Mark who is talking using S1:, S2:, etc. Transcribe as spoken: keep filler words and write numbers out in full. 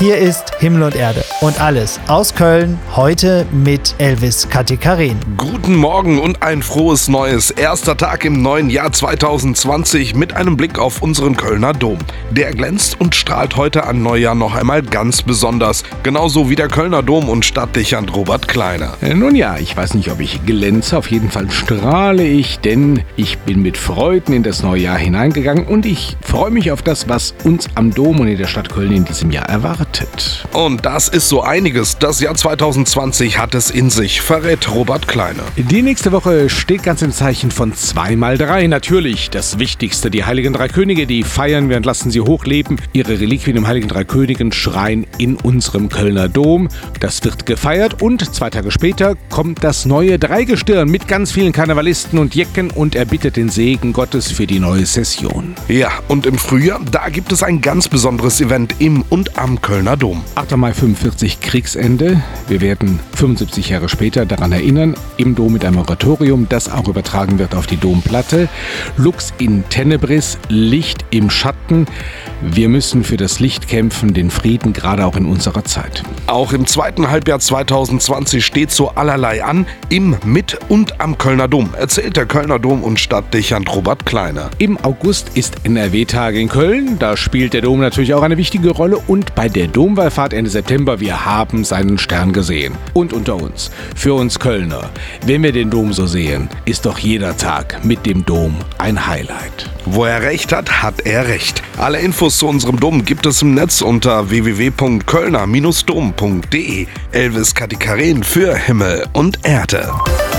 S1: Hier ist Himmel und Erde und alles aus Köln, heute mit Elvis Katikarin.
S2: Guten Morgen und ein frohes Neues. Erster Tag im neuen Jahr zwanzig zwanzig mit einem Blick auf unseren Kölner Dom. Der glänzt und strahlt heute an Neujahr noch einmal ganz besonders. Genauso wie der Kölner Dom und Stadtdechant Robert Kleiner.
S3: Nun ja, ich weiß nicht, ob ich glänze, auf jeden Fall strahle ich, denn ich bin mit Freuden in das neue Jahr hineingegangen und ich freue mich auf das, was uns am Dom und in der Stadt Köln in diesem Jahr erwartet.
S2: Und das ist so einiges. Das Jahr zwanzig zwanzig hat es in sich, verrät Robert Kleiner.
S3: Die nächste Woche steht ganz im Zeichen von zwei mal drei. Natürlich das Wichtigste, die Heiligen Drei Könige, die feiern wir und lassen sie hochleben. Ihre Reliquien im Heiligen Drei Königen schreien in unserem Kölner Dom. Das wird gefeiert und zwei Tage später kommt das neue Dreigestirn mit ganz vielen Karnevalisten und Jecken und er bittet den Segen Gottes für die neue Session.
S2: Ja, und im Frühjahr, da gibt es ein ganz besonderes Event im und am Kölner Dom.
S3: achter Mai fünfundvierzig, Kriegsende. Wir werden fünfundsiebzig Jahre später daran erinnern, im Dom mit einem Oratorium, das auch übertragen wird auf die Domplatte. Lux in tenebris, Licht im Schatten. Wir müssen für das Licht kämpfen, den Frieden, gerade auch in unserer Zeit.
S2: Auch im zweiten Halbjahr zwanzig zwanzig steht so allerlei an, im, mit und am Kölner Dom, erzählt der Kölner Dom und Stadtdechant Robert Kleiner.
S3: Im August ist N R W-Tage in Köln, da spielt der Dom natürlich auch eine wichtige Rolle und bei der Domwallfahrt Ende September, wir haben seinen Stern gesehen. Und unter uns, für uns Kölner, wenn wir den Dom so sehen, ist doch jeder Tag mit dem Dom ein Highlight.
S2: Wo er recht hat, hat er recht. Alle Infos zu unserem Dom gibt es im Netz unter w w w punkt kölner Bindestrich dom punkt de. Elvis Katikarin für Himmel und Erde.